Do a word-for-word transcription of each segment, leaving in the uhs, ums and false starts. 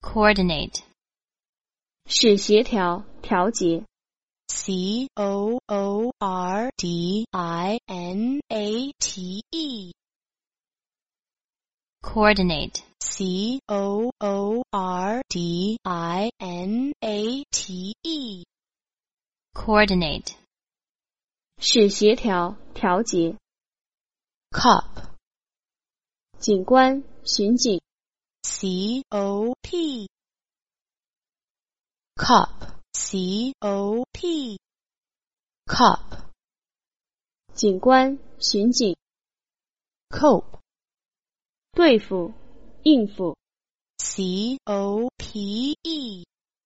coordinate, 使协调、调节。 C O O R D I N A T E, coordinate, C O O R D I N A T E, coordinate, 使协调、调节。 Cop, 警官、巡警。 C O P, Cop, C O P, Cop, 警官、巡警。 Cope, 对付、应付。 C O P E,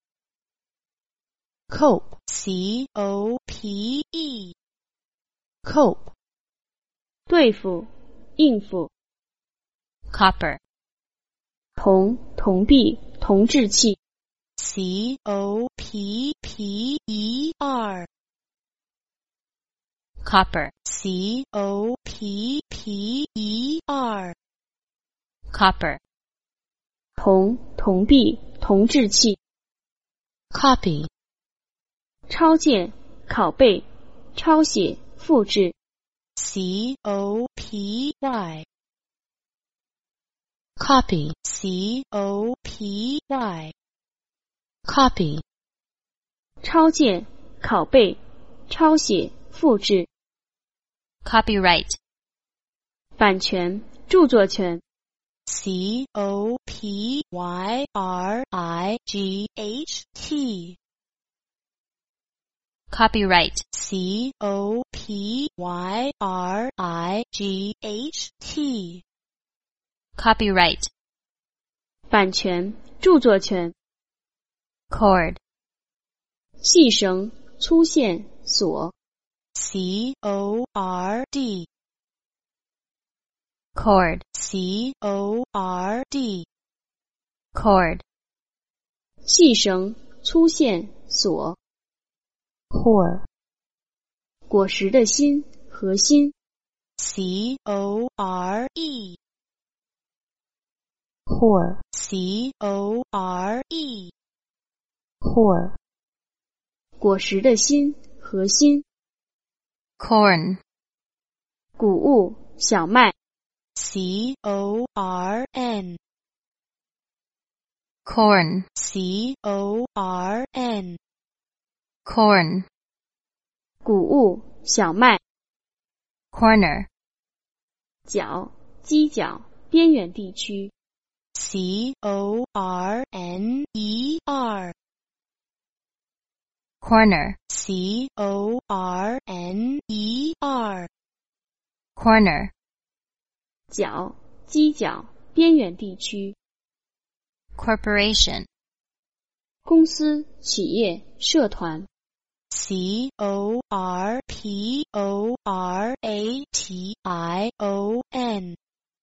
Cope, C O P E, Cope, 对付、应付。 copper, 铜、铜币、铜制器。 C O P P E R, copper, C O P P E R, copper, 铜、铜币、铜制器。 Copy, 抄件、拷贝、抄写、复制。 C O P Y, Copy, C O P Y, Copy, 抄件、拷贝、抄写、复制。 copyright, 版权、著作权。 C O P Y R I G H T, copyright, C O P Y R I G H T, copyright, 版权、著作权。 cord, 细绳、粗线、索。 C O R D, cord, C O R D, cord, 细绳、粗线、索。 Core, 果实的心、核心。 C O R E, Core, C O R E, Core, 果实的心、核心。 corn, 谷物、小麦。 C O R N, corn, C O R N, corn, 谷物、小麦。 corner, 角、犄角、边缘地区。 C O R N E R, corner, C O R N E R, corner, 角、犄角、边缘地区。 corporation, 公司、企业、社团。 C O R P O R A T I O N,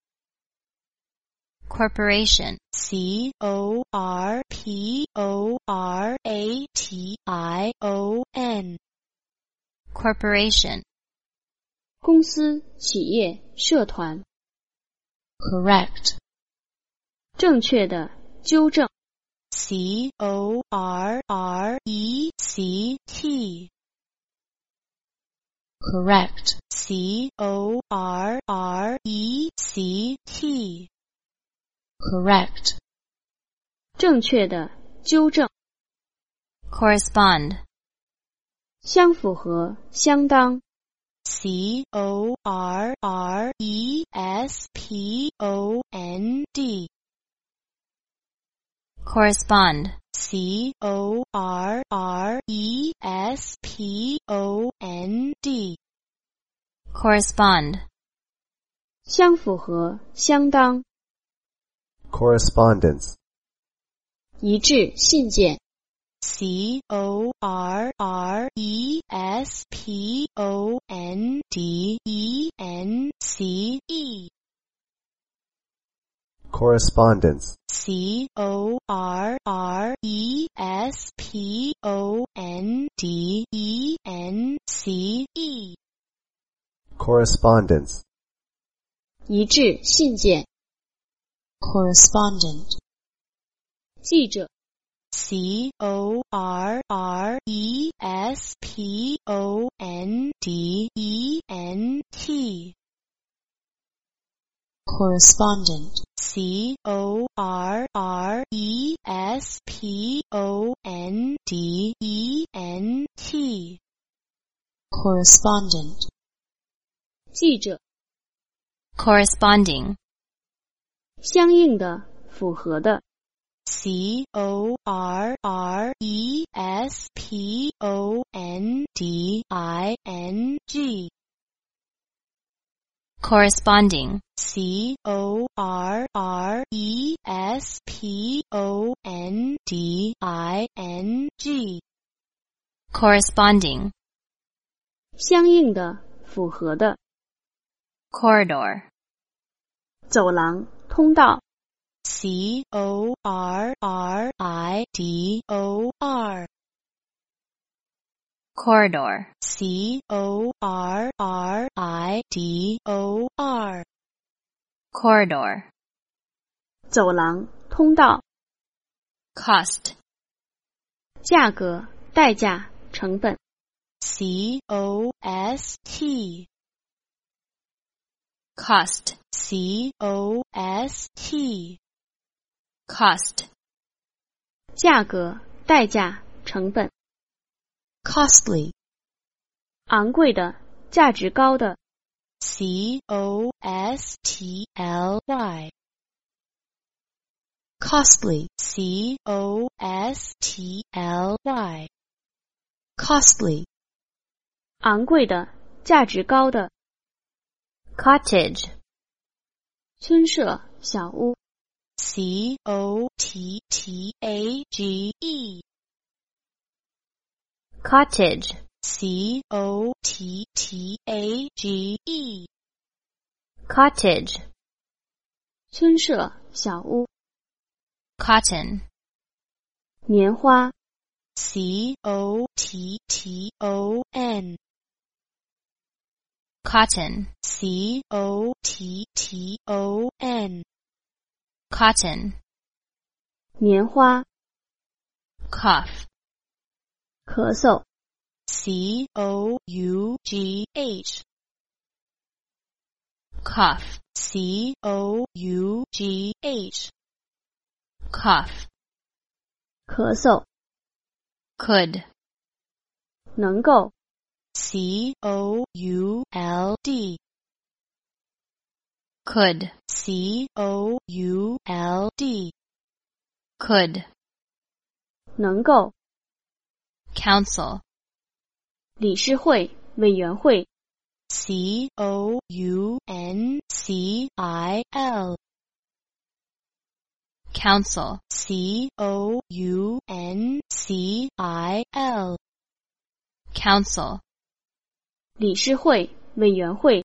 corporation, C O R P O R A T I O N, corporation, 公司、企业、社团。 Correct, 正确的、纠正。 C O R R E C T, Correct, C O R R E C T, Correct, 正确的、纠正。 correspond, 相符合、相当。 C O R R E S P O N D, correspond, C O R R E S P O N D, correspond, 相符合、相当。 correspondence, 一致信件。 C O R R E S P O N D E N C E, correspondence, C O R R E S P O N D E N C E, correspondence, 一致信件。 correspondent, 记者 C O R R E S P O N D E N T. Correspondent. C O R R E S P O N D E N T. Correspondent. 记者 corresponding, 相应的符合的 C O R R E S P O N D I N G. corresponding, C O R R E S P O N D I N G. corresponding, 相应的符合的 corridor, 走廊通道 C O R R I D O R. corridor, C O R R I D O R. corridor, 走廊通道 cost, 价格代价成本 C O S T. cost, C O S T. cost, 价格代价成本 Costly. 昂贵的价值高的 C O S T L Y. Costly. C O S T L Y. Costly. 昂贵的价值高的 cottage, 村舍小屋 C O T T A G E. cottage, C O T T A G E. cottage, 村舍小屋 cotton, 棉花 C O T T O N. cotton, C O T T O N. cotton, 棉花 cough, 咳嗽 C O U G H. cough, C O U G H. cough, 咳嗽 could, 能够 C O U L D. could, C O U L D. could, 能够 council, 理事会委员会 C O U N C I L. council, C O U N C I L. council, 理事会委员会